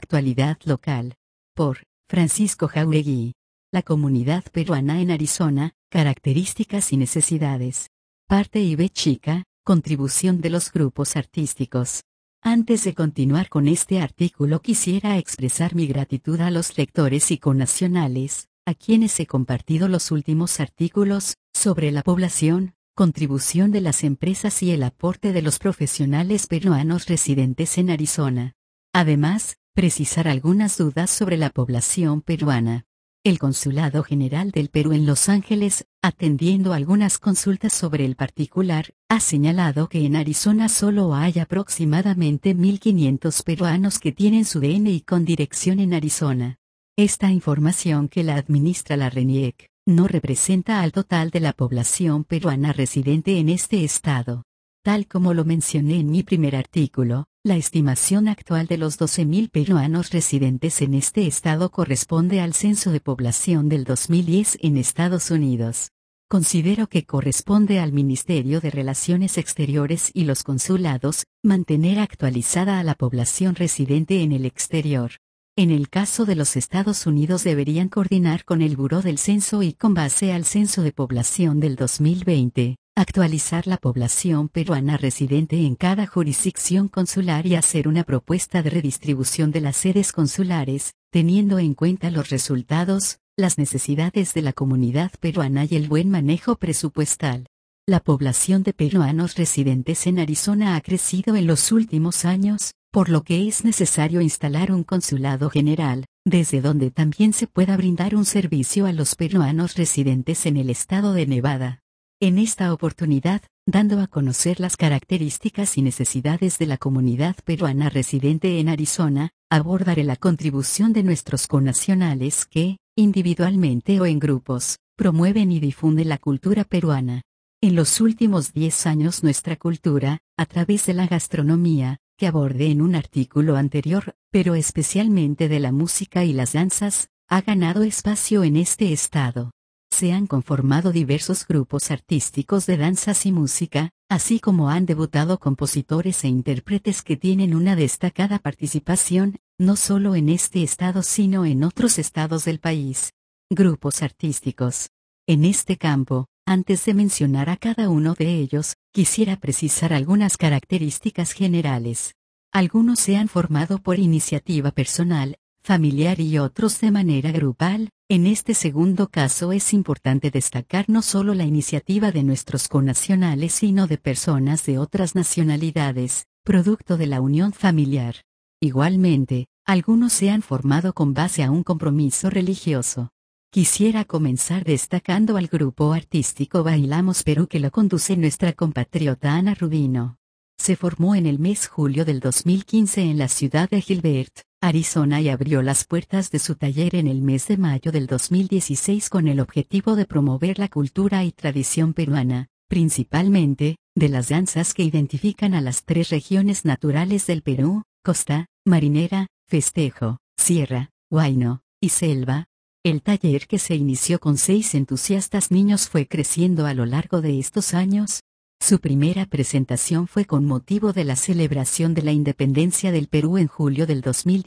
actualidad local. Por Francisco Jauregui. La comunidad peruana en Arizona, características y necesidades. Parte y B chica, contribución de los grupos artísticos. Antes de continuar con este artículo quisiera expresar mi gratitud a los lectores y connacionales, a quienes he compartido los últimos artículos, sobre la población, contribución de las empresas y el aporte de los profesionales peruanos residentes en Arizona. Además, precisar algunas dudas sobre la población peruana. El Consulado General del Perú en Los Ángeles, atendiendo algunas consultas sobre el particular, ha señalado que en Arizona solo hay aproximadamente 1.500 peruanos que tienen su DNI con dirección en Arizona. Esta información que la administra la RENIEC, no representa al total de la población peruana residente en este estado. Tal como lo mencioné en mi primer artículo, la estimación actual de los 12.000 peruanos residentes en este estado corresponde al Censo de Población del 2010 en Estados Unidos. Considero que corresponde al Ministerio de Relaciones Exteriores y los consulados, mantener actualizada a la población residente en el exterior. En el caso de los Estados Unidos deberían coordinar con el Buró del Censo y con base al Censo de Población del 2020. Actualizar la población peruana residente en cada jurisdicción consular y hacer una propuesta de redistribución de las sedes consulares, teniendo en cuenta los resultados, las necesidades de la comunidad peruana y el buen manejo presupuestal. La población de peruanos residentes en Arizona ha crecido en los últimos años, por lo que es necesario instalar un consulado general, desde donde también se pueda brindar un servicio a los peruanos residentes en el estado de Nevada. En esta oportunidad, dando a conocer las características y necesidades de la comunidad peruana residente en Arizona, abordaré la contribución de nuestros connacionales que, individualmente o en grupos, promueven y difunden la cultura peruana. En los últimos 10 años nuestra cultura, a través de la gastronomía, que abordé en un artículo anterior, pero especialmente de la música y las danzas, ha ganado espacio en este estado. Se han conformado diversos grupos artísticos de danzas y música, así como han debutado compositores e intérpretes que tienen una destacada participación, no solo en este estado sino en otros estados del país. Grupos artísticos. En este campo, antes de mencionar a cada uno de ellos, quisiera precisar algunas características generales. Algunos se han formado por iniciativa personal, familiar y otros de manera grupal. En este segundo caso es importante destacar no solo la iniciativa de nuestros connacionales sino de personas de otras nacionalidades, producto de la unión familiar. Igualmente, algunos se han formado con base a un compromiso religioso. Quisiera comenzar destacando al grupo artístico Bailamos Perú que lo conduce nuestra compatriota Ana Rubino. Se formó en el mes julio del 2015 en la ciudad de Gilbert, Arizona y abrió las puertas de su taller en el mes de mayo del 2016 con el objetivo de promover la cultura y tradición peruana, principalmente, de las danzas que identifican a las 3 regiones naturales del Perú, costa, marinera, festejo, sierra, huayno, y selva. El taller que se inició con 6 entusiastas niños fue creciendo a lo largo de estos años. Su primera presentación fue con motivo de la celebración de la independencia del Perú en julio del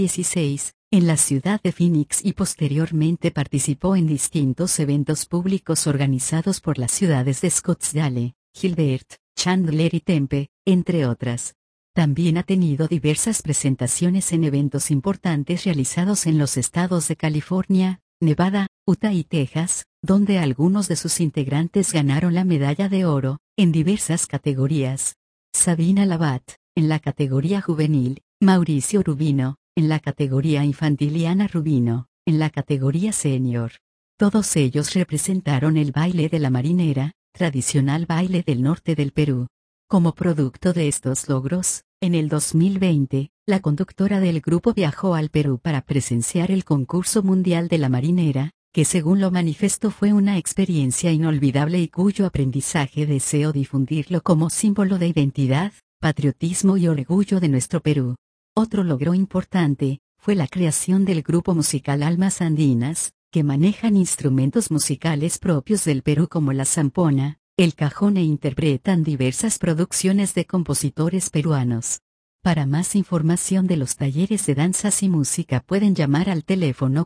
2016, en la ciudad de Phoenix y posteriormente participó en distintos eventos públicos organizados por las ciudades de Scottsdale, Gilbert, Chandler y Tempe, entre otras. También ha tenido diversas presentaciones en eventos importantes realizados en los estados de California, Nevada, Utah y Texas, donde algunos de sus integrantes ganaron la medalla de oro, en diversas categorías. Sabina Labat, en la categoría juvenil, Mauricio Rubino, en la categoría infantil y Ana Rubino, en la categoría senior. Todos ellos representaron el baile de la marinera, tradicional baile del norte del Perú. Como producto de estos logros, en el 2020, la conductora del grupo viajó al Perú para presenciar el concurso mundial de la marinera, que según lo manifestó fue una experiencia inolvidable y cuyo aprendizaje deseo difundirlo como símbolo de identidad, patriotismo y orgullo de nuestro Perú. Otro logro importante, fue la creación del grupo musical Almas Andinas, que manejan instrumentos musicales propios del Perú como la zampona, el cajón e interpretan diversas producciones de compositores peruanos. Para más información de los talleres de danzas y música pueden llamar al teléfono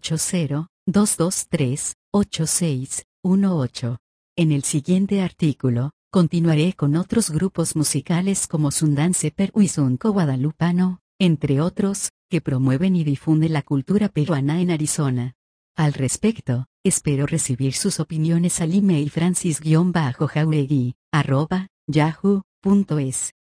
480-223-8618. En el siguiente artículo, continuaré con otros grupos musicales como Sundance Perú y Sunco Guadalupano, entre otros, que promueven y difunden la cultura peruana en Arizona. Al respecto, espero recibir sus opiniones al email francis-jauregui@yahoo.es.